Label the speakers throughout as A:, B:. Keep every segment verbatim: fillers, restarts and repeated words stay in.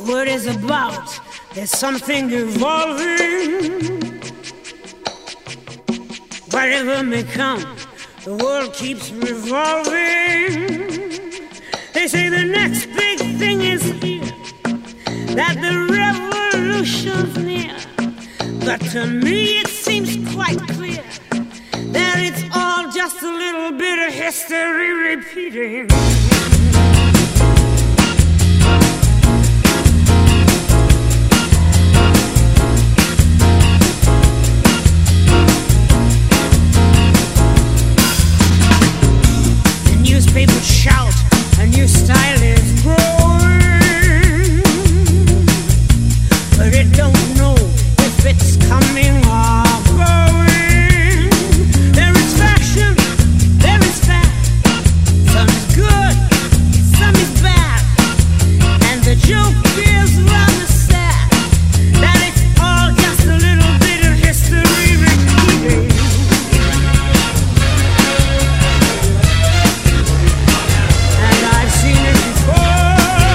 A: word is about. There's something evolving. Whatever may come, the world keeps revolving. They say the next big thing is here, that the revolution's near. But to me it seems quite clear that it's all just a little bit of history repeating. The newspapers shout, a new style is growing, but it don't know if it's coming or going. There is fashion, there is fact. Some is good, some is bad. And the joke is rather sad, that it's all just a little bit of history repeating. And I've seen it before,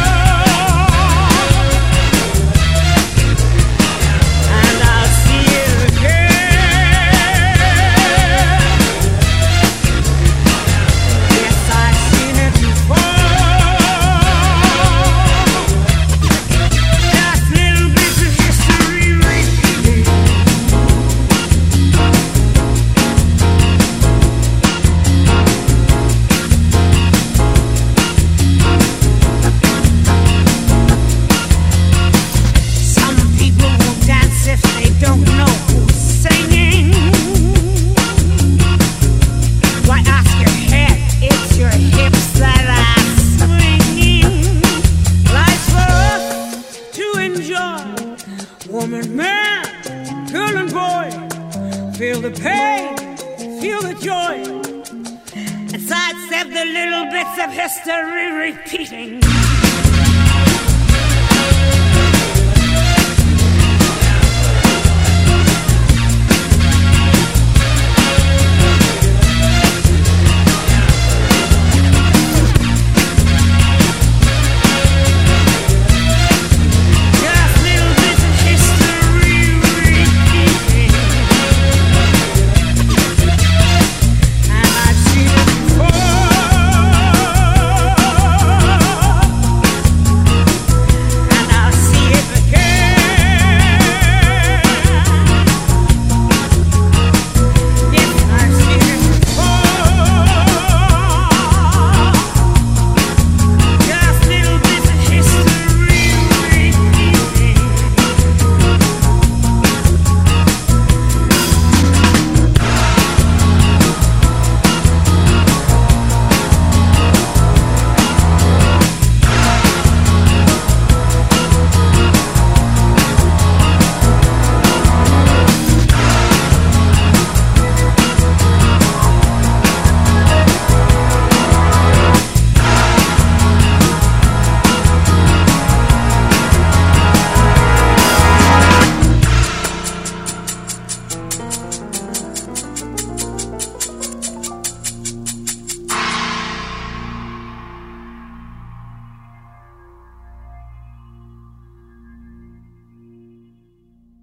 A: and I'll see it again. Yes, I've seen it before. Just little bits of history repeating. Some people will dance if they don't know who's singing. Why ask your head? It's your hips that are swinging. Life's for us to enjoy. Woman, man, girl and boy, feel the pain, feel the joy, and sidestep the little bits of history repeating.